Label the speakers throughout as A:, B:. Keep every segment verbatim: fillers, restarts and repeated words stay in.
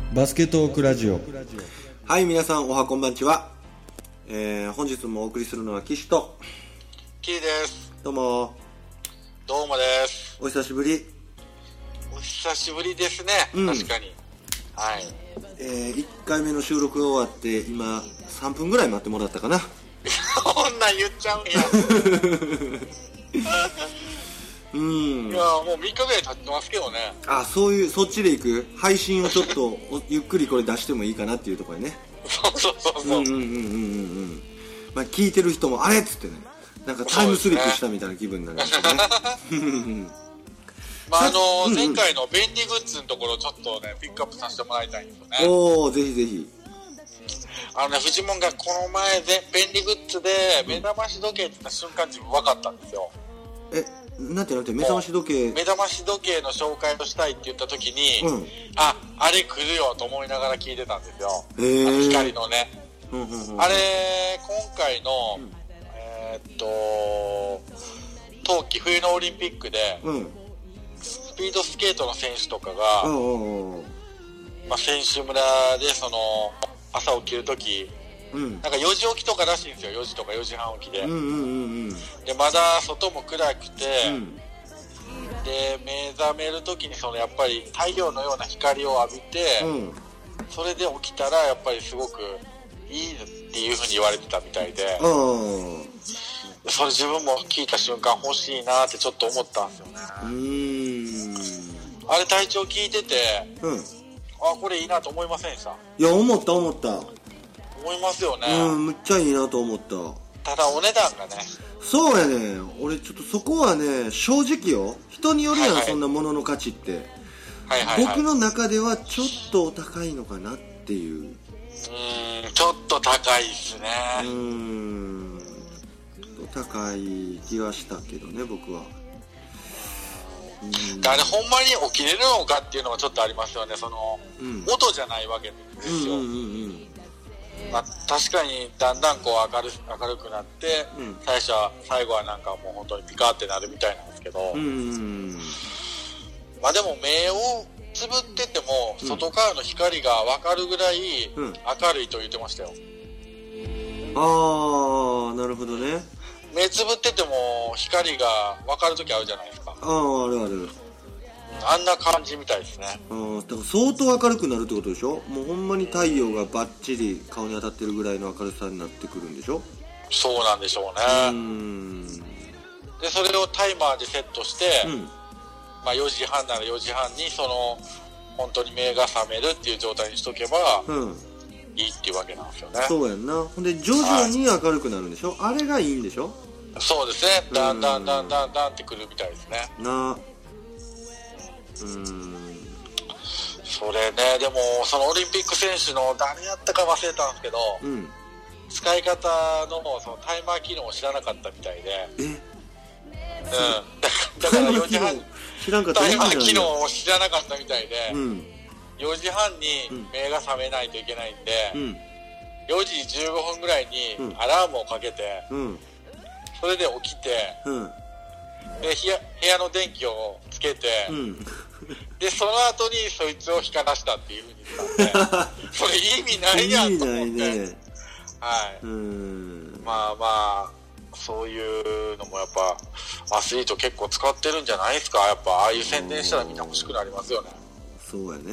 A: バスケトークラジオ。
B: はい、皆さんおはこんばんちは、えー、本日もお送りするのは岸と
C: キーです。
B: どうも
C: どうもです。
B: お久しぶり。
C: お久しぶりですね、うん、確かに。はい、
B: えー、いっかいめの収録が終わって今さんぷんぐらい待ってもらったかな。
C: こんなん言っちゃうんや。うん、いやもうみっかぐらい経ってますけどね。
B: あ、そういうそっちで行く配信をちょっとゆっくりこれ出してもいいかなっていうところね。
C: そうそうそうそう。うんうんうんうんうん
B: うんまあ聞いてる人もあれっつってね、なんかタイムスリップしたみたいな気分になりますよね。
C: まああのーうんうん、前回の便利グッズのところちょっとねピックアップさせてもらいたいんですよね。
B: おお、ぜひぜひ。
C: あのね、フジモンがこの前で便利グッズで目覚まし時計って言った瞬間自分分かったんですよ。
B: え、なんてなんて目覚まし時計
C: 目覚まし時計の紹介をしたいって言った時に、うん、あ、あれ来るよと思いながら聞いてたんですよ。
B: へー、
C: あの光のね、
B: うんうんうん、
C: あれ今回の、うん、えー、っと冬季冬のオリンピックで、うん、スピードスケートの選手とかが、うんうんうん、まあ、選手村でその朝起きる時、うん、なんかよじ起きとからしいんですよ。よじとかよじはん起きで、うんうんうんうん、でまだ外も暗くて、うん、で目覚める時にそのやっぱり太陽のような光を浴びて、うん、それで起きたらやっぱりすごくいいっていう風に言われてたみたいで、うん、それ自分も聞いた瞬間欲しいなってちょっと思ったんですよね。うーん、あれ体調聞いてて、うん、あ、これいいなと思いませんでした？
B: いや、思った思った。
C: 思いますよね。
B: うん、むっちゃいいなと思った。
C: ただお値段がね。
B: そうやね。俺ちょっとそこはね、正直よ、人によるやん、はいはい、そんなものの価値って、はいはいはい、僕の中ではちょっとお高いのかなっていう。う
C: ーん、ちょっと高いですね。
B: うーん、高い気はしたけどね、僕は。
C: うん、あれほんまに起きれるのかっていうのはちょっとありますよね。その、うん、音じゃないわけですよ。うんうんうんうん、まあ、確かにだんだんこう明る、明るくなって、うん、最初は最後はなんかもう本当にピカーってなるみたいなんですけど、うんうんうん、まあでも目をつぶってても外からの光が分かるぐらい明るいと言ってましたよ。
B: うん、ああ、なるほどね。
C: 目つぶってても光が分かるときあるじゃないですか。
B: ああ、あるある。
C: あんな感じみたいですね。
B: ああ、だから相当明るくなるってことでしょ。もうほんまに太陽がバッチリ顔に当たってるぐらいの明るさになってくるんでしょ。
C: そうなんでしょうね。うーん、でそれをタイマーでセットして、うん、まあ、よじはんならよじはんにその本当に目が覚めるっていう状態にしとけば、うん、いいっていうわけなんですよね。
B: そうやんな。ほんで徐々に明るくなるんでしょ、はい、あれがいいんでしょ。
C: そうですね。だんだんだんだんだんってくるみたいですね。
B: な。うーん、
C: それね。でもそのオリンピック選手の誰やったか忘れたんですけど、うん、使い方のそのタイマー機能を知らなかったみたいで、え、うん、だからよじはん
B: 知らんかった
C: タイマー機能を知らなかったみたいで、うん、よじはんに目が覚めないといけないんで、うん、よじじゅうごふんぐらいにアラームをかけて、うん、それで起きて、うん、で部屋、部屋の電気をつけて、うん、でその後にそいつを光らしたっていう風に言ったんでそれ意味ないやんと思って、意味ないね。はい、うーん、まあまあそういうのもやっぱアスリート結構使ってるんじゃないですか。やっぱああいう宣伝したらみんな欲しくなりますよね。
B: そうやね。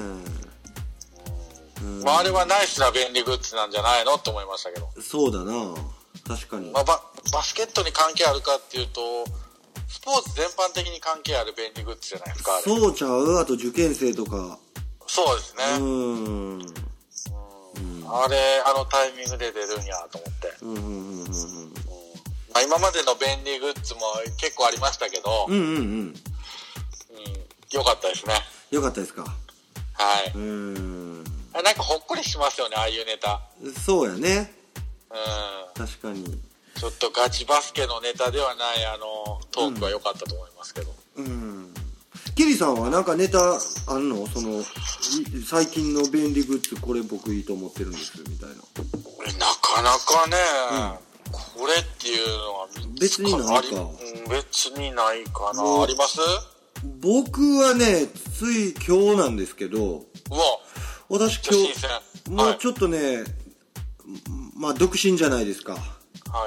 C: うん、まああれはナイスな便利グッズなんじゃないのって思いましたけど。
B: そうだな、確かに。
C: まあ、バ, バスケットに関係あるかっていうとスポーツ全般的に関係ある便利グッズじゃないですか。あれ
B: そうちゃう。あと受験生とか。
C: そうですね。うーん、うん、あれあのタイミングで出るんやと思って、うんうんうんうん、まあ、今までの便利グッズも結構ありましたけど、うんうんうん、うん、よかったですね。
B: よかったですか。
C: はい。うーん、なんかほっこりしますよね、ああいうネタ。
B: そうやね。
C: うん、
B: 確かに。
C: ちょっとガチバスケのネタではないあのトークは良かったと思いますけど。うん。うん、
B: キリさんはなんかネタあんの？その最近の便利グッズこれ僕いいと思ってるんですみたいな。
C: なかなかね、うん、これっていうのは
B: 別にないか。
C: うん、別にないかな。あります？
B: 僕はね、つい今日なんですけど、
C: うわ、
B: 私今日、もうちょっとね、はい、まあ独身じゃないですか。
C: はい。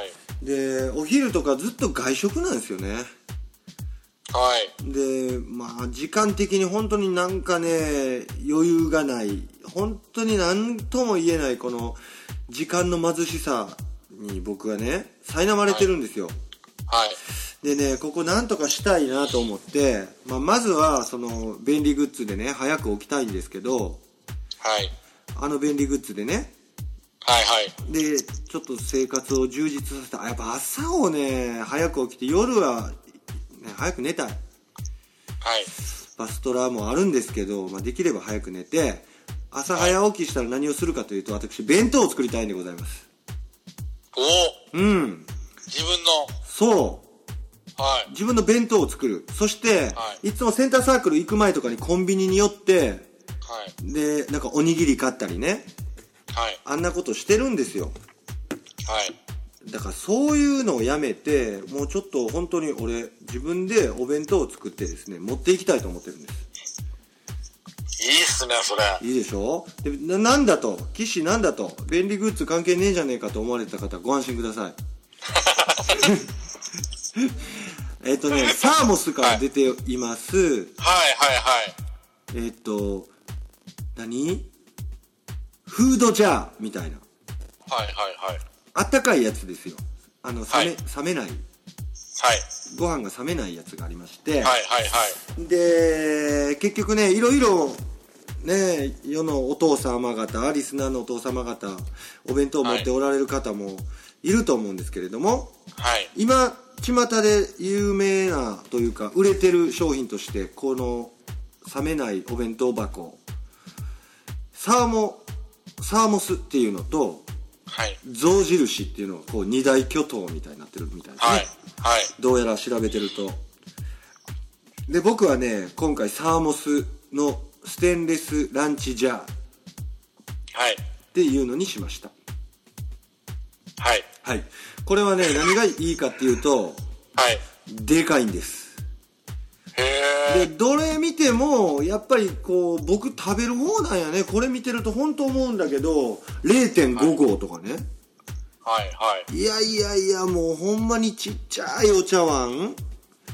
B: で、お昼とかずっと外食なんですよね。
C: はい。
B: で、まあ時間的に本当になんかね、余裕がない、本当に何とも言えないこの時間の貧しさに僕はね、苛まれてるんですよ。
C: はい。はい、
B: でね、ここなんとかしたいなと思って、まあ、まずはその便利グッズでね、早く起きたいんですけど、
C: はい。
B: あの便利グッズでね、
C: はいはい。
B: で、ちょっと生活を充実させた。やっぱ朝をね、早く起きて、夜は、ね、早く寝たい。
C: はい。
B: バストラもあるんですけど、まあ、できれば早く寝て、朝早起きしたら何をするかというと、私、弁当を作りたいんでございます。
C: お
B: うん。
C: 自分の。
B: そう。
C: はい。
B: 自分の弁当を作る。そして、はい、いつもセンターサークル行く前とかにコンビニに寄って、はい。で、なんかおにぎり買ったりね。
C: はい。
B: あんなことしてるんですよ。
C: はい。
B: だからそういうのをやめて、もうちょっと本当に俺、自分でお弁当を作ってですね、持っていきたいと思ってるんです。
C: いいっすね、それ。
B: いいでしょ？で、な、なんだと、岸なんだと、便利グッズ関係ねえじゃねえかと思われた方、ご安心ください。えっとね、サーモスから出ています。はい、はい、
C: はいはい
B: えっと、何？フードジャーみたいな。
C: はいはいはい。
B: あったかいやつですよ。あの、冷め、はい、冷めない。はい。ご飯が冷めないやつがありまして。はい
C: はいはい。
B: で、結局ね、いろいろ、ね、世のお父様方、リスナーのお父様方、お弁当を持っておられる方もいると思うんですけれども、
C: はい。
B: 今、巷で有名なというか、売れてる商品として、この冷めないお弁当箱、サーモ、サーモスっていうのと、
C: はい、
B: 象印っていうのがこう二大巨頭みたいになってるみたいですね、
C: はいはい、
B: どうやら調べてると。で、僕はね、今回サーモスのステンレスランチジャーっていうのにしました。
C: はい、
B: はい、これはね、何がいいかっていうと、はい、でかいんです。
C: へ
B: で、どれ見てもやっぱりこう僕食べる方なんやね。これ見てると本当思うんだけど れいてんご 合とかね、
C: はいはい、
B: いやいやいや、もうほんまにちっちゃいお茶碗、はい、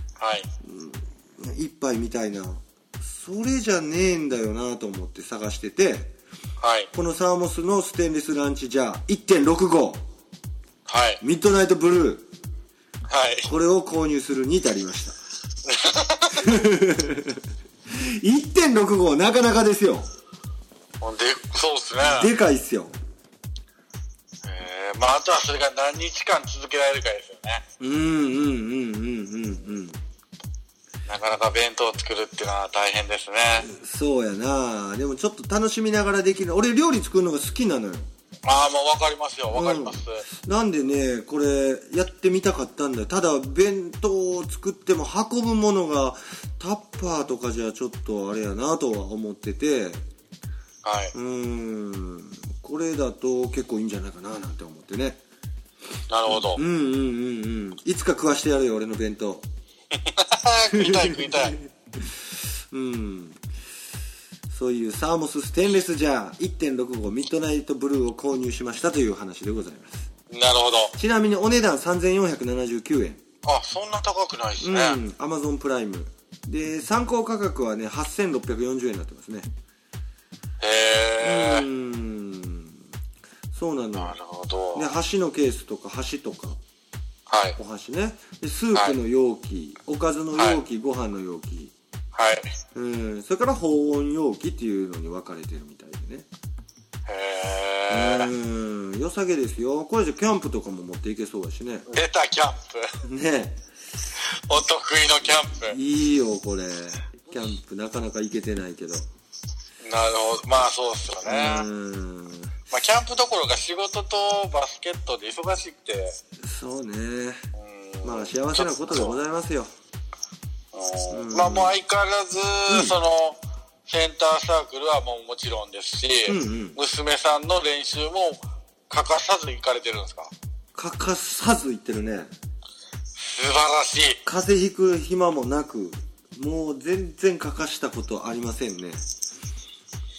B: 一杯みたいな、それじゃねえんだよなと思って探してて、
C: はい、
B: このサーモスのステンレスランチジャー いってんろく 合、
C: はい、
B: ミッドナイトブルー、
C: はい、
B: これを購入するに至りました。いってんろく 合なかなかですよ。で、
C: そうっすね。
B: でかいっすよ。
C: えー、まああとはそれが何日間続けられるかですよね。
B: うんうんうんうんうんうん。
C: なかなか弁当を作るっていうのは大変ですね。
B: そうやな。でもちょっと楽しみながらできる。俺料理作るのが好きなのよ。
C: ああ、もう分かりますよ、分かります、
B: うん、なんでね、これやってみたかったんだよ。ただ弁当を作っても運ぶものがタッパーとかじゃちょっとあれやなとは思ってて、
C: はい、
B: うーん、これだと結構いいんじゃないかななんて思ってね。
C: なるほど。
B: うんうんうんうん。いつか食わしてやるよ、俺の弁当。
C: 食いたい食いたい。
B: うん。そういうサーモスステンレスジャー いってんろく 合ミッドナイトブルーを購入しましたという話でございます。
C: なるほど。
B: ちなみにお値段さんぜんよんひゃくななじゅうきゅうえん。
C: あ、そんな高くないですね。
B: うん、Amazon プライムで参考価格はねはっせんろっぴゃくよんじゅうえんになってますね。
C: へえ。
B: うん、そうなの。
C: なるほど。
B: で、箸のケースとか箸とか、
C: はい、
B: お箸ね、でスープの容器、はい、おかずの容器、はい、ご飯の容器、
C: はい、
B: うん、それから保温容器っていうのに分かれてるみたいでね。
C: へー、
B: うん、良さげですよ。これじゃキャンプとかも持っていけそうだしね。
C: 出たキャンプ
B: ね、
C: お得意のキャンプ。
B: いいよこれ。キャンプなかなか行けてないけど。
C: なるほど、まあそうっすよね。うん、まあキャンプどころか仕事とバスケットで忙しくて。
B: そうね、うん、まあ幸せなことでございますよ。
C: うん、まあもう相変わらず、うん、そのセンターサークルはもうもちろんですし、うんうん、娘さんの練習も欠かさず行かれてるんですか？
B: 欠かさず行ってるね。
C: 素晴らしい。
B: 風邪ひく暇もなく、もう全然欠かしたことありませんね。
C: 素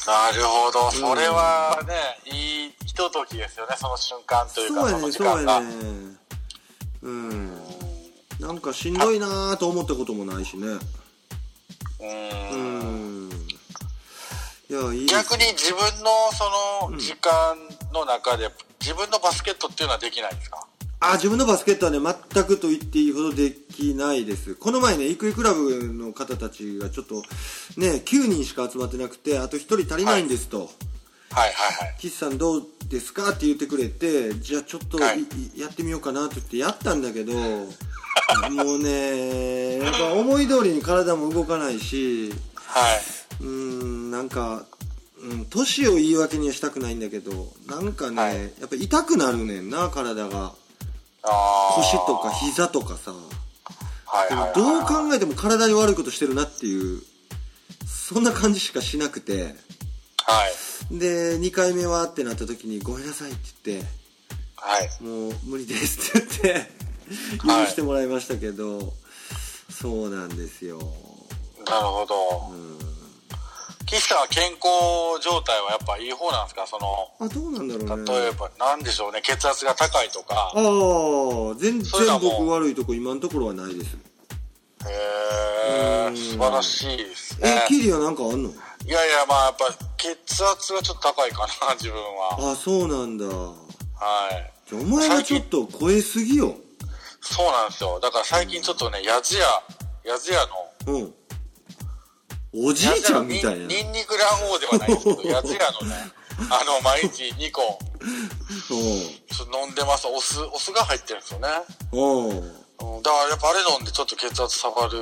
C: なるほど、それはね、うん、いいひとときですよね、その瞬間というか、その時間が。そうやね、そうやね。
B: うん。なんかしんどいなーと思ったこともないしね。
C: うん。うん。
B: いや、いい。
C: 逆に自分のその時間の中で、うん、自分のバスケットっていうのはできないんですか？
B: あ、自分のバスケットはね、全くと言っていいほどできないです。この前ね、イクイクラブの方たちがちょっとね、きゅうにんしか集まってなくて、あとひとり足りないんですと。はい、
C: はいはいはい。
B: 岸さんどうですかって言ってくれて、じゃあちょっと、はい、やってみようかなって言ってやったんだけど、もうね、やっぱ思い通りに体も動かないし、
C: はい。
B: うーん、なんか、うん、年を言い訳にはしたくないんだけど、なんかね、はい、やっぱ痛くなるねんな、体が。腰とか膝とかさ、はいはいはいはい、どう考えても体に悪いことしてるなっていうそんな感じしかしなくて、
C: はい、
B: でにかいめはってなった時にごめんなさいって言って、
C: はい、
B: もう無理ですって言って許してもらいましたけど、はい、そうなんですよ。
C: なるほど、うん、岸さんは健康状態はやっぱいい方なんですか？その
B: あ、どうなんだろうね。
C: 例えばなんでしょうね、血圧が高いとか。
B: ああ、全然僕悪いとこ今のところはないです。
C: へえ、素晴らしいですね。
B: え、キリはなんかあんの？
C: いやいや、まあやっぱ血圧がちょっと高いかな、自分は。
B: あ、そうなんだ。
C: はい。
B: じゃあお前はちょっと超えすぎよ。
C: そうなんですよ。だから最近ちょっとね、やつややつやの、
B: うん、おじいちゃんみたいな。
C: ニンニク卵黄ではないですけど、やつやのね、あの、毎日にこ、ちょっと飲んでます。お酢、お酢が入ってるんですよね。
B: お
C: うん、だからやっぱあれ飲んでちょっと血圧下がるかな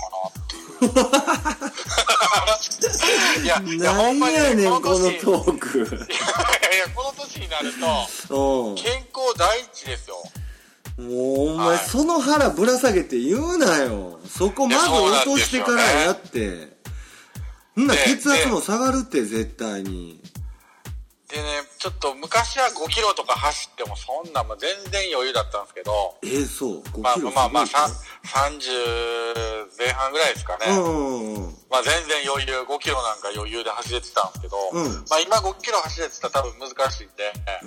C: っていう。いや、いや、ほんまに、
B: ね、この
C: この
B: 年。このトーク。いやいや、
C: この年になると、健康第一ですよ。
B: もうお前、はい、その腹ぶら下げて言うなよ。そこまず落としてからやって。んな血圧も下がるって絶対に。
C: でね、ちょっと昔はごキロとか走ってもそんなも全然余裕だったんですけど。
B: えー、そう。
C: まあまあまあ、さんじゅうぜん半ぐらいですかね。
B: うんうん、
C: まあ全然余裕、ごキロなんか余裕で走れてたんですけど、うん、まあ今ごキロ走れてたら多分難しいんで、
B: うん、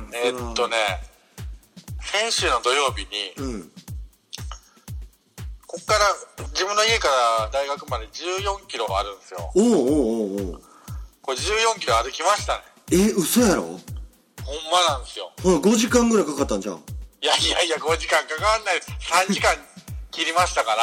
C: えー、っとね、先週の土曜日に、
B: うん、
C: こっから自分の家から大学までじゅうよんキロあるんですよ。
B: おうおうおうおう。
C: これじゅうよんキロ歩きましたね。
B: え、嘘やろ？
C: ほんまなんですよ。
B: ほら、ごじかんぐらいかかったんじゃん。
C: いやいやいや、ごじかんかかんないです。さんじかん切りましたから。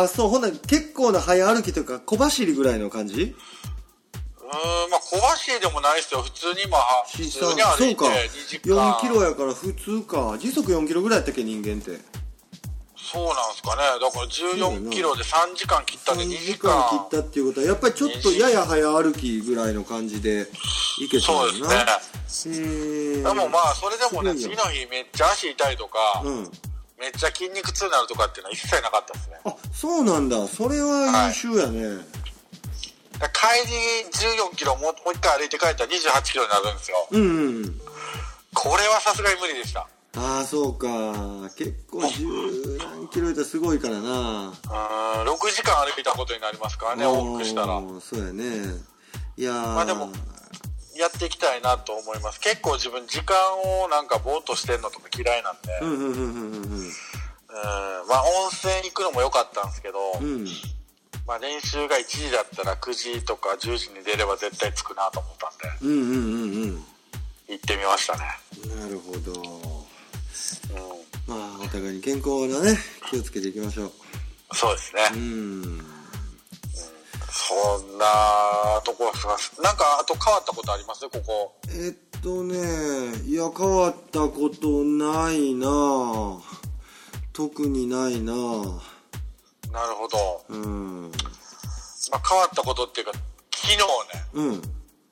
B: あ、そう、ほんなら結構な早歩きというか小走りぐらいの感じ？うーん、
C: まあ小走りでもないですよ。普通にまあ、普通に歩いてにじかん。
B: よんキロやから普通か。時速よんキロぐらいやったっけ、人間って。
C: そうなんすかね。だからじゅうよんキロでさんじかん切ったんでにじかん。
B: さんじかん切ったっていうことは、やっぱりちょっとやや早歩きぐらいの感じでいけたんだな。
C: そうですね。へでもまあ、それでもね、次の日めっちゃ足痛いとか、うん、めっちゃ筋肉痛になるとかっていうのは一切なかったですね。
B: あ、そうなんだ。それは優秀やね。はい、
C: 帰りじゅうよんキロもう一回歩いて帰ったらにじゅうはちキロになるんですよ。
B: うんうん。
C: これはさすがに無理でした。
B: ああ、そうか。結構じゅうなんキロいったらすごいからな。
C: うん、ろくじかん歩いたことになりますからね、往復したら。
B: そうやね。いやー。ま
C: あでも、やっていきたいなと思います。結構自分時間をなんかぼーっとしてんのとか嫌いなんで。
B: うんうんうんうんうん。うん、
C: まあ温泉行くのも良かったんですけど、
B: うん、
C: まあ練習がいちじだったらくじとかじゅうじに出れば絶対着くなと思ったんで。
B: うんうんうんうん。
C: 行ってみましたね。
B: なるほど。
C: うん、
B: まあお互いに健康なね、気をつけていきましょう。
C: そうですね。
B: うん、うん、
C: そんなところですが、なんかあと変わったことありますね、ここ。
B: えっとね、いや変わったことないな。特にないな。
C: なるほど。
B: うん。
C: まあ変わったことっていうか、昨日ね。
B: うん。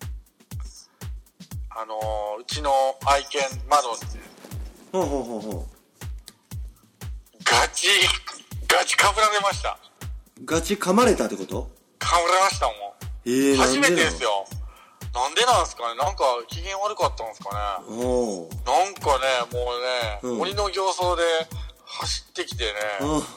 C: あのー、うちの愛犬マドンで。
B: ほうほうほうほう。
C: ガチ、ガチかぶられました。
B: ガチ噛まれたってこと？
C: かぶられましたもん。
B: えー、
C: 初めてですよ。なんでなんですかね。なんか機嫌悪かったんですかね。
B: お
C: なんかね、もうね、うん、鬼の形相で走ってきてね。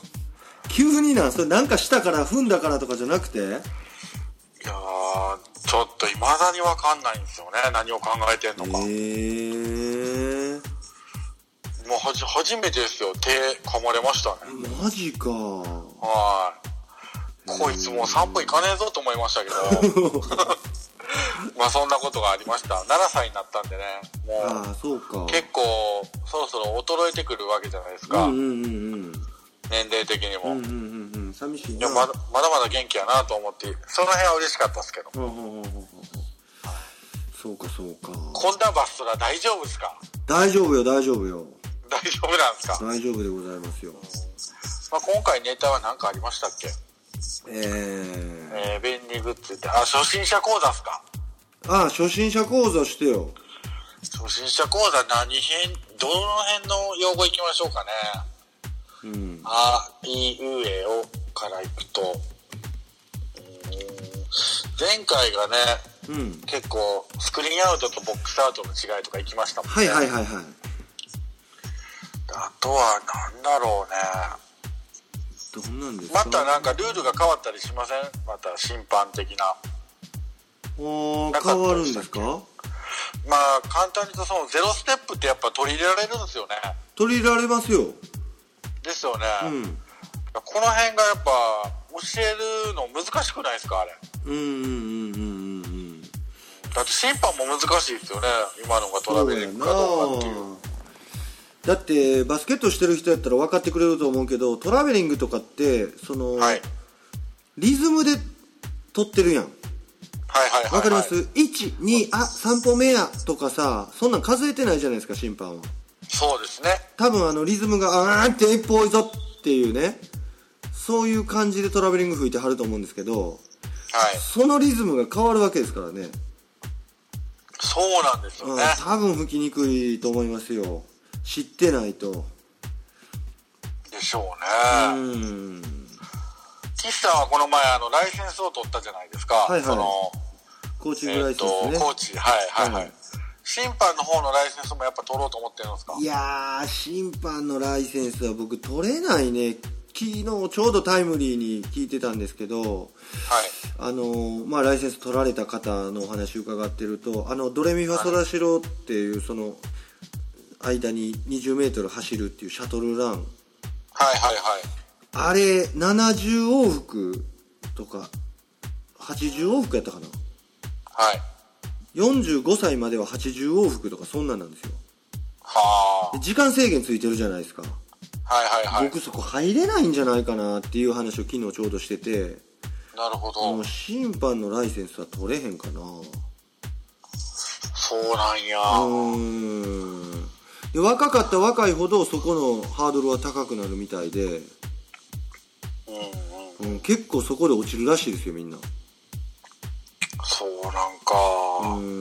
B: 急になんそれなんかしたから踏んだからとかじゃなくて？い
C: やー、 ちょっと未だに分かんないんですよね、何を考えてんのか。へ
B: ー。
C: もうはじ初めてですよ、手噛まれましたね。
B: マジか。
C: はい。こいつもう散歩行かねえぞと思いましたけど。まあそんなことがありました。ななさいになったんでね、もう、
B: あ、そうか。
C: 結構そろそろ衰えてくるわけじゃないですか。うんうんうんうん。年齢的にも。うんうんうんうん。寂しいな。いや、まだまだまだ元気やなと思って、その辺は嬉しかったですけど。うんうんうんうん。
B: そうかそうか。
C: こんなバストラ大丈夫ですか？
B: 大丈夫よ大丈夫よ。
C: 大丈夫なんですか？
B: 大丈夫でございますよ。
C: まあ、今回ネタは何かありましたっけ？
B: えー、
C: えー、便利グッズって、あ、初心者講座っすか？
B: ああ、初心者講座してよ。
C: 初心者講座何編、どの辺の用語いきましょうかね。うん。あ、い、う、え、おからいくと、うーん、前回がね、うん、結構スクリーンアウトとボックスアウトの違いとかいきましたもんね。
B: はいはいはいはい。
C: あとは何だろうね。
B: どんなんですか？
C: またなんかルールが変わったりしません？また審判的な。
B: おー、変わるんですか？
C: まあ簡単に言うとそのゼロステップってやっぱ取り入れられるんですよね。
B: 取り入れられますよ。
C: ですよね。うん。この辺がやっぱ教えるの難しくないですかあれ？うんうんうんうんうん。だって審判も難しいですよね。今のがトラベリングかどうかっていう。
B: だってバスケットしてる人やったら分かってくれると思うけど、トラベリングとかってその、はい、リズムで取ってるやん。
C: はいはいはい、はい、
B: 分かります？いち、に、あ、さん歩目やとかさ、そんなん数えてないじゃないですか審判は。
C: そうですね。
B: 多分あのリズムがあーって一歩多いぞっていうね、そういう感じでトラベリング吹いてはると思うんですけど、はい、そのリズムが変わるわけですからね。
C: そうなんですよね。
B: うん、多分吹きにくいと思いますよ。知ってないと。
C: でしょうね。うん。岸さんはこの前あのライセンスを取ったじゃないですか。はいはい。その
B: コーチングライセンスね。
C: えー、コーチ、はいはいはい。はい、審判の方のライセンスもやっぱ取ろうと思ってるんですか？
B: いやー、審判のライセンスは僕取れないね。昨日ちょうどタイムリーに聞いてたんですけど、はい、あのまあライセンス取られた方のお話伺ってると、あのドレミファソラシロっていうその間ににじゅうメートル走るっていうシャトルラン、はい
C: はいはい、
B: あれななじゅう往復とかはちじゅう往復やったかな。
C: はい。
B: よんじゅうごさいまでははちじゅう往復とかそんなんなんですよ。
C: はあ。
B: 時間制限ついてるじゃないですか。
C: はいはいはい。
B: 僕そこ入れないんじゃないかなっていう話を昨日ちょうどしてて。
C: なるほど。
B: もう審判のライセンスは取れへんかな。
C: そうなんや。
B: うーん。で若かった若いほどそこのハードルは高くなるみたいで、うんうんうん、結構そこで落ちるらしいですよみんな。
C: そうなんか。うん。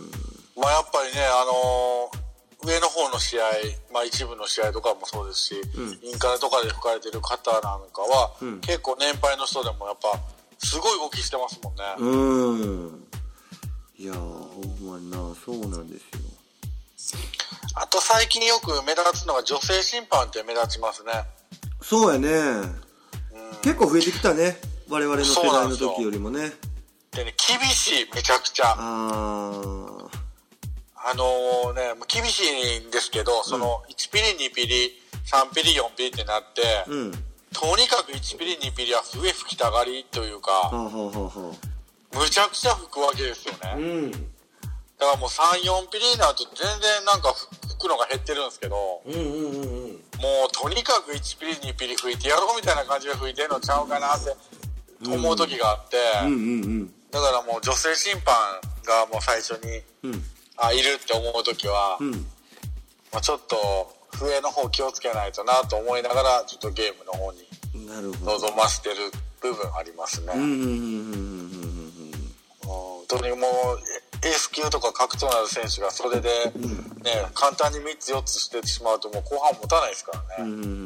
C: まあやっぱりね、あのー、上の方の試合、まあ一部の試合とかもそうですし、うん、インカレとかで吹かれてる方なんかは、うん、結構年配の人でもやっぱすごい動きしてますもんね。
B: うん。いやーほんまにな、そうなんですよ。
C: あと最近よく目立つのが女性審判って目立ちますね。
B: そうやね、うん、結構増えてきたね、我々の世代の時よりもね。
C: でね、厳しい、めちゃくちゃ。あ
B: ー
C: あのー、ね、厳しいんですけど、そのいちピリにピリさんピリよんピリってなって、うん、とにかくいちピリにピリは上吹きたがりというか、はあはあはあ、むちゃくちゃ吹くわけですよね。うん、だからもうさん、よんピリになると全然なんか吹くのが減ってるんですけど、うんうんうんうん、もうとにかくいちピリにピリ吹いてやろうみたいな感じで吹いてるのちゃうかなって思う時があって、うんうんうんうん、だからもう女性審判がもう最初に、うん、あいるって思う時は、うんまあ、ちょっと笛の方気をつけないとなと思いながらちょっとゲームの方に臨ませてる部分ありますね。本当にもうエース級とか格闘のある選手がそれで、ね、簡単にみっつよっつしてしまうともう後半持たないですからね。うんうんうんうん、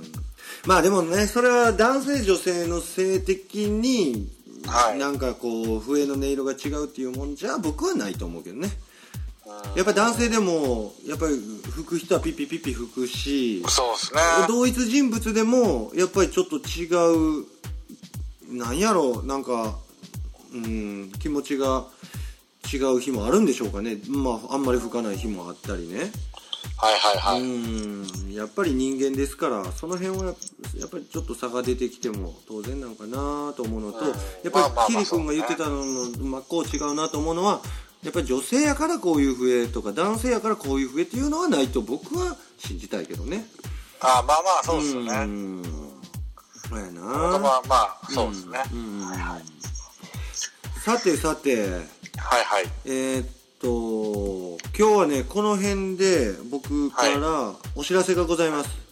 B: まあでもね、それは男性女性の性的に、はい、なんかこう笛の音色が違うっていうもんじゃ僕はないと思うけどね。やっぱり男性でもやっぱり吹く人はピッピピッピ吹くし、
C: そうですね、
B: 同一人物でもやっぱりちょっと違う、なんやろう、なんかうん気持ちが違う日もあるんでしょうかね。まああんまり吹かない日もあったりね。
C: はいはいはい。
B: うんやっぱり人間ですからその辺はやっぱりちょっと差が出てきても当然なのかなと思うのと、うん、やっぱりキリ君が言ってたのの真っ向違うなと思うのはやっぱり女性やからこういう笛とか男性やからこういう笛っていうのはないと僕は信じたいけどね。
C: ああまあまあそうですよね。
B: うんそうやな。ま
C: あまあそうですね。うん、はいはい、
B: さてさて
C: はいはい。
B: えー、っと今日はねこの辺で僕からお知らせがございます。はい、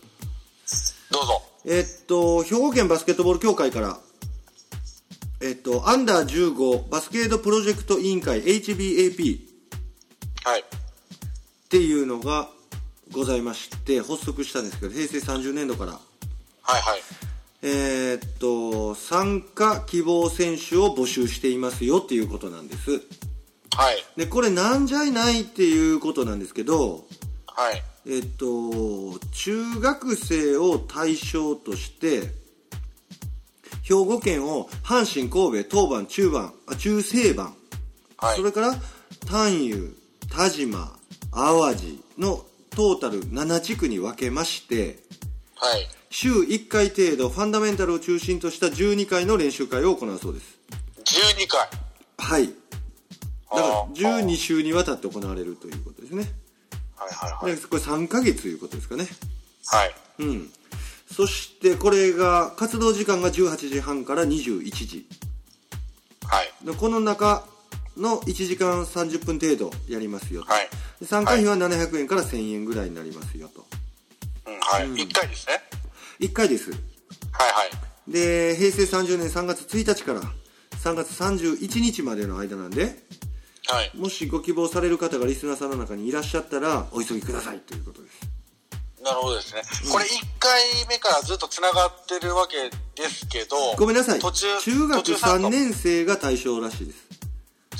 C: どうぞ。
B: えー、っと兵庫県バスケットボール協会からえー、っとアンダーじゅうごバスケットプロジェクト委員会 エイチビーエーピー
C: はい
B: っていうのがございまして発足したんですけど平成さんじゅうねんどから
C: はいはい
B: えー、っと参加希望選手を募集していますよっていうことなんです。
C: はい。
B: でこれなんじゃいないっていうことなんですけど、
C: はい。
B: えー、っと中学生を対象として兵庫県を阪神神戸当番中番あ中西番、はい、それから丹遊田島淡路のトータルなな地区に分けまして、
C: はい、
B: 週いっかい程度ファンダメンタルを中心としたじゅうにかいの練習会を行うそうです。
C: じゅうにかい。
B: はい。だからじゅうに週にわたって行われるということですね。
C: はいはいはい。
B: でこれさんかげつということですかね。
C: はい。
B: うん。そしてこれが活動時間がじゅうはちじはんからにじゅういちじ。
C: はい。
B: でこの中のいちじかんさんじゅっぷん程度やりますよと。
C: はい。
B: 参加費はななひゃくえんからせんえんぐらいになりますよと。
C: うん、はい。うん、いっかいですね。
B: いっかいです。
C: はいはい。
B: で、平成さんじゅうねんさんがつついたちからさんがつさんじゅういちにちまでの間なんで、
C: はい、
B: もしご希望される方がリスナーさんの中にいらっしゃったらお急ぎくださいということです。
C: なるほどですね、うん、これいっかいめからずっとつながってるわけですけど
B: ごめんなさい
C: 途中
B: 中学さんねん生が対象らしいです。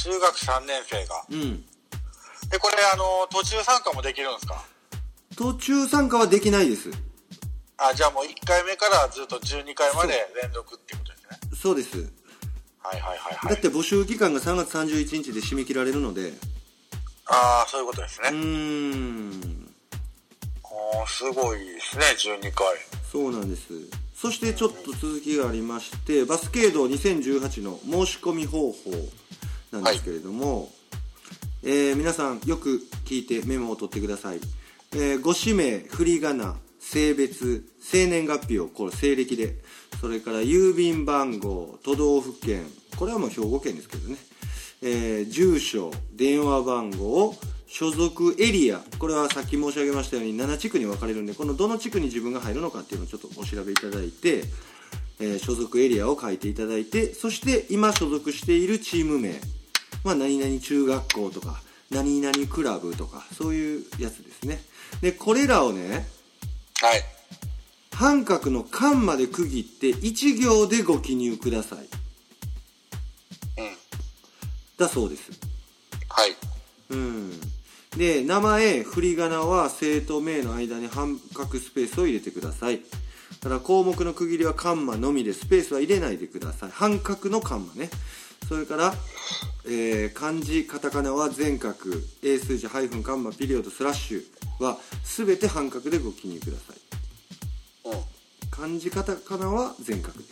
C: 中学さんねん生が
B: うん
C: でこれあの途中参加もできるんですか？
B: 途中参加はできないです。
C: あじゃあもういっかいめからずっとじゅうにかいまで連続っていうことですね。
B: そうです。
C: はいはいはいはい。
B: だって募集期間がさんがつさんじゅういちにちで締め切られるので。
C: ああそういうことですね。
B: うーん
C: ああすごいですねじゅうにかい。
B: そうなんです。そしてちょっと続きがありましてバスケードにせんじゅうはちの申し込み方法なんですけれども、はいえー、皆さんよく聞いてメモを取ってください。えー、ご氏名振り仮名性別生年月日をこれ西暦でそれから郵便番号都道府県これはもう兵庫県ですけどね、えー、住所電話番号所属エリアこれはさっき申し上げましたようになな地区に分かれるんでこのどの地区に自分が入るのかっていうのをちょっとお調べいただいて、えー、所属エリアを書いていただいてそして今所属しているチーム名まあ何々中学校とか何々クラブとかそういうやつですね。でこれらをね
C: はい
B: 半角の間まで区切っていち行でご記入ください、
C: うん、
B: だそうです。
C: はい、
B: うん、で名前振り仮名は生徒名の間に半角スペースを入れてください。だから項目の区切りはカンマのみでスペースは入れないでください。半角のカンマね。それから、えー、漢字カタカナは全角英数字ハイフンカンマピリオドスラッシュは全て半角でご記入ください。漢字カタカナは全角です。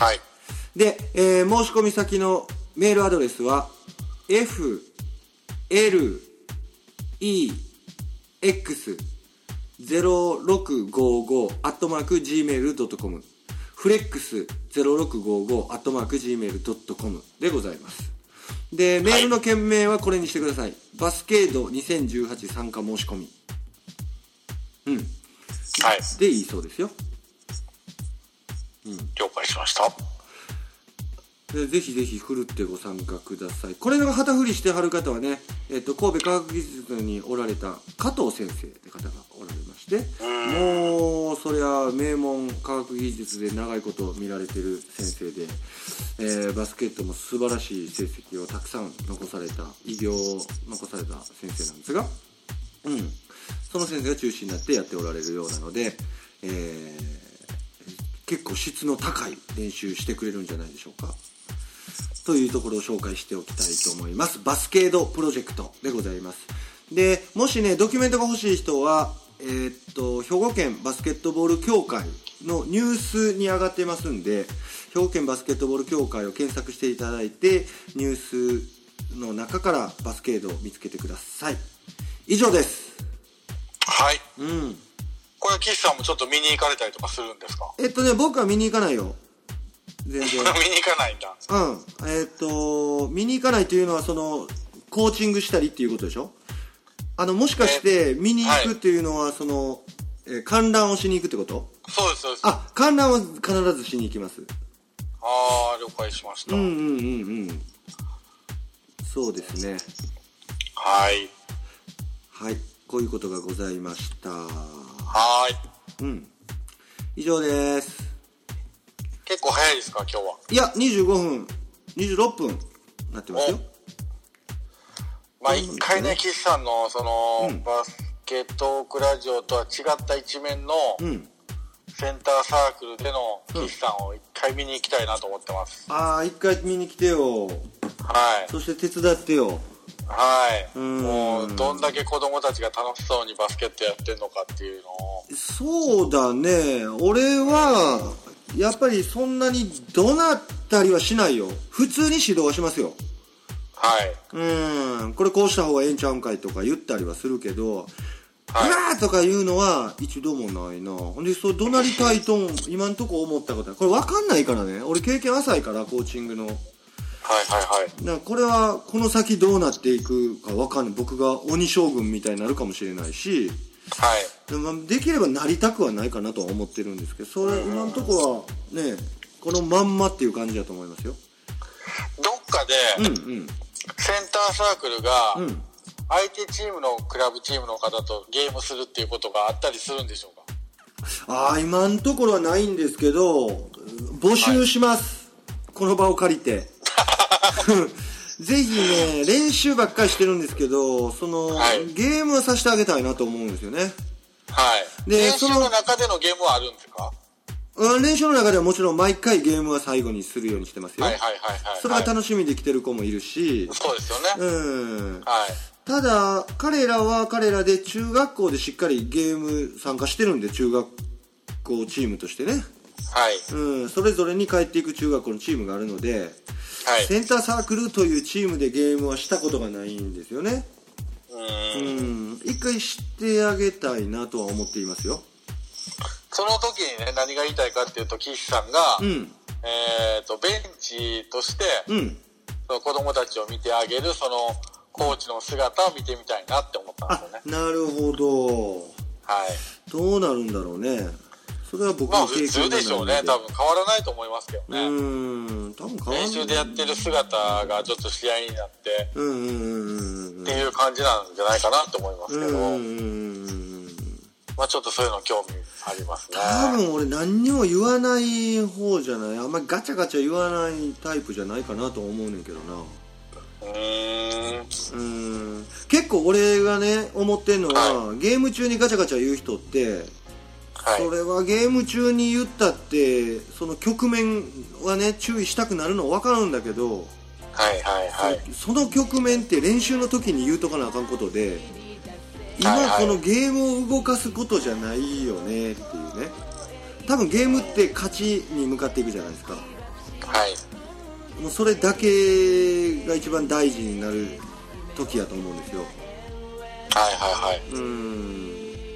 C: はい。
B: で、えー、申し込み先のメールアドレスは エフエルイーエックスゼロろくごご アットマーク ジーメールドットコム フレックスゼロろくごご アットマーク ジーメールドットコム でございます。でメールの件名はこれにしてください。バスケードにせんじゅうはち参加申し込みうん
C: はい
B: でいいそうですよ。
C: うん、了解しました。
B: でぜひぜひふるってご参加ください。これの旗振りしてはる方はね、えっと、神戸科学技術におられた加藤先生って方がおられましてもうそれは名門科学技術で長いこと見られてる先生で、えー、バスケットも素晴らしい成績をたくさん残された偉業を残された先生なんですが、うん、その先生が中心になってやっておられるようなので、えー、結構質の高い練習してくれるんじゃないでしょうか。 というところを紹介しておきたいと思います。バスケードプロジェクトでございます。で、もしねドキュメントが欲しい人は、えー、っと兵庫県バスケットボール協会のニュースに上がってますんで、兵庫県バスケットボール協会を検索していただいてニュースの中からバスケードを見つけてください。以上です。
C: はい、
B: うん、
C: これ岸さんもちょっと見に行かれたりとかするんですか？
B: えっとね僕は見に行かないよ、全然見に行
C: かないんだ。
B: うんえっと見に行かないというのはそのコーチングしたりっていうことでしょ。あのもしかして見に行くっていうのは、はい、その、えー、観覧をしに行くってこと？
C: そうですそうです。
B: あ、観覧は必ずしに行きます。
C: ああ了解しました。
B: うんうんうんうんそうですね。
C: はい
B: はい、こういうことがございました。
C: はい、
B: うん、以上です。
C: 結構早いですか今日は？
B: いやにじゅうごふんにじゅうろっぷんなってますよ。
C: まあ一回ね岸さんのその、うん、バスケットークラジオとは違った一面の、うん、センターサークルでの岸さんを一回見に行きたいなと思ってます。
B: うん、ああ一回見に来てよ。
C: はい。
B: そして手伝ってよ。
C: はい。もうどんだけ子供たちが楽しそうにバスケットやってんのかっていうのを。
B: そうだね。俺はやっぱりそんなに怒鳴ったりはしないよ。普通に指導はしますよ。
C: はい。
B: うんこれこうした方がええんちゃうんかいとか言ったりはするけど、
C: はい、
B: うわーとか言うのは一度もないな。ほんでそう怒鳴りたいと今んとこ思ったことはこれ分かんないからね。俺経験浅いからコーチングの。
C: はいはいはい。
B: だからこれはこの先どうなっていくか分かんない。僕が鬼将軍みたいになるかもしれないし、
C: はい。
B: でもできればなりたくはないかなとは思ってるんですけど、それ今のところはねこのまんまっていう感じだと思いますよ。
C: どっかで、うんうん、センターサークルが、うん、相手チームのクラブチームの方とゲームするっていうことがあったりするんでしょうか？
B: ああ今のところはないんですけど募集します、はい、この場を借りてぜひね練習ばっかりしてるんですけどその、はい、ゲームはさせてあげたいなと思うんですよね。
C: はいで練習の中でのゲームはあるんですか？
B: 練習の中ではもちろん毎回ゲームは最後にするようにしてますよ。
C: はいはいはいはい、はい、
B: それが楽しみで来てる子もいるし。
C: そうですよね。
B: うん、
C: はい、
B: ただ彼らは彼らで中学校でしっかりゲーム参加してるんで中学校チームとしてね、
C: はい
B: うん、それぞれに帰っていく中学校のチームがあるので、はい、センターサークルというチームでゲームはしたことがないんですよね。
C: うん
B: うん一回知ってあげたいなとは思っていますよ。
C: その時にね何が言いたいかっていうと岸さんが、うんえー、とベンチとして、うん、その子供たちを見てあげるそのコーチの姿を見てみたいなって思ったんですよね。
B: あなるほど、
C: はい、
B: どうなるんだろうね。それは僕の経験
C: まあ普通でしょうね。多分変わらないと思いますけどね。
B: うん多分変わらない。
C: 練習でやってる姿がちょっと試合になって
B: うんうんうんうん
C: っていう感じなんじゃないかなと思いますけど、
B: うんうんうん
C: まあちょっとそういうの興味ありますね。
B: 多分俺何にも言わない方じゃない。あんまりガチャガチャ言わないタイプじゃないかなと思うねんけどな。
C: うーん
B: うん結構俺がね思ってんのは、はい、ゲーム中にガチャガチャ言う人って、はい、それはゲーム中に言ったってその局面はね注意したくなるの分かるんだけど、
C: はいはいはい、
B: そ, その局面って練習の時に言うとかなあかんことで今このゲームを動かすことじゃないよねっていうね。多分ゲームって勝ちに向かっていくじゃないですか。
C: はい
B: もうそれだけが一番大事になる時やと思うんですよ。
C: はいはいはい
B: うん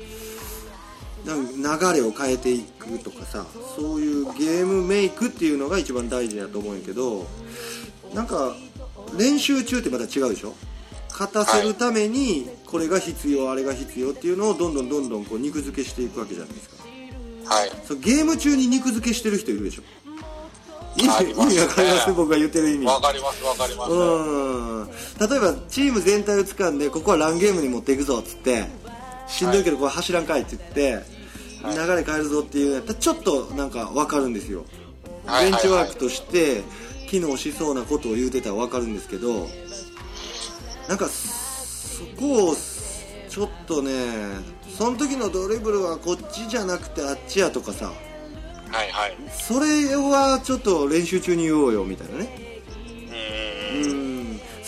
B: 流れを変えていくとかさそういうゲームメイクっていうのが一番大事だと思うんやけどなんか練習中ってまた違うでしょ。勝たせるためにこれが必要あれが必要っていうのをどんどんどんどんこう肉付けしていくわけじゃないですか。
C: はい
B: そうゲーム中に肉付けしてる人いるでしょ。意味わかります？僕が言ってる意味
C: わかりますわかります。
B: うん例えばチーム全体を掴んでここはランゲームに持っていくぞっつってしんどいけどこれ走らんかいって言って、はい、流れ変えるぞっていうやったらちょっとなんか分かるんですよ。ベンチワークとして機能しそうなことを言うてたら分かるんですけどなんかそこをちょっとねその時のドリブルはこっちじゃなくてあっちやとかさ
C: はいはい
B: それはちょっと練習中に言おうよみたいなね。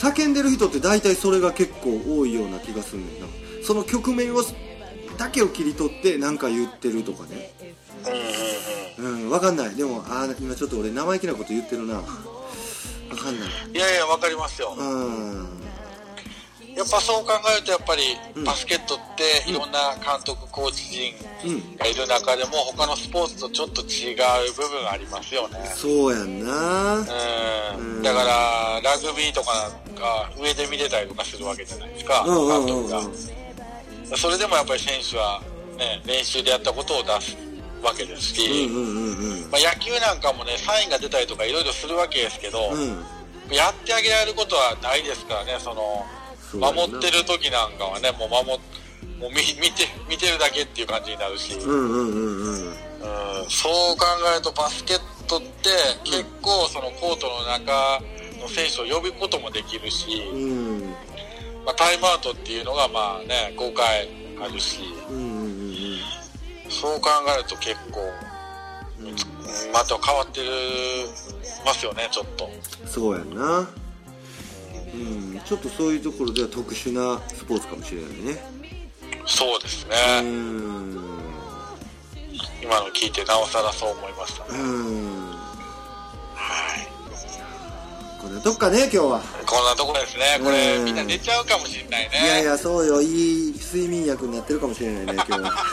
B: 叫んでる人って大体それが結構多いような気がするんだよな。その局面をだけを切り取って何か言ってるとかね。うんうんうん、分かんない。でもあ今ちょっと俺生意気なこと言ってるな。分かんない。
C: いやいや分かりますよ。うんやっぱそう考えるとやっぱりバスケットっていろんな監督コーチ陣がいる中でも他のスポーツとちょっと違う部分ありますよね。
B: そうやんな。
C: うん、だからラグビーとかが上で見れたりとかするわけじゃないですか、監督が。それでもやっぱり選手は、ね、練習でやったことを出すわけですし、まあ、野球なんかもねサインが出たりとかいろいろするわけですけど、うん、やってあげられることはないですからね。その守ってる時なんかはねもう守もう 見, 見, て見てるだけっていう感じになるし、うんうんうんうんうん、そう考えるとバスケットって結構そのコートの中の選手を呼ぶこともできるし、うんまあ、タイムアウトっていうのがまあねごかいあるし、うんうんうん、そう考えると結構、うん、また変わってるますよねちょっと。
B: そうやんな。うん、ちょっとそういうところでは特殊なスポーツかもしれないね。
C: そうですね。うん今の聞いてなおさらそう思いましたね。うんはい。
B: こんなとこかね今日は。
C: こんなとこですね。これみんな寝ちゃうかもしれないね。
B: いやいやそうよ、いい睡眠薬になってるかもしれないね今日は。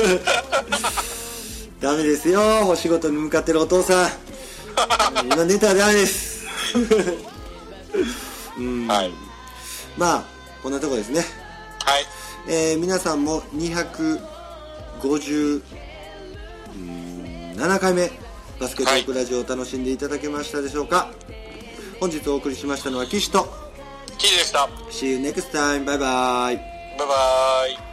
B: ダメですよお仕事に向かってるお父さん。今寝たらダメです。うんはい、まあこんなとこですね。はい、えー、皆さんもにひゃくごじゅうななかいめバスケットークラジオを楽しんでいただけましたでしょうか。はい、本日お送りしましたのは岸と
C: キーでした。
B: See you next time. バイバイ。
C: バイバイ。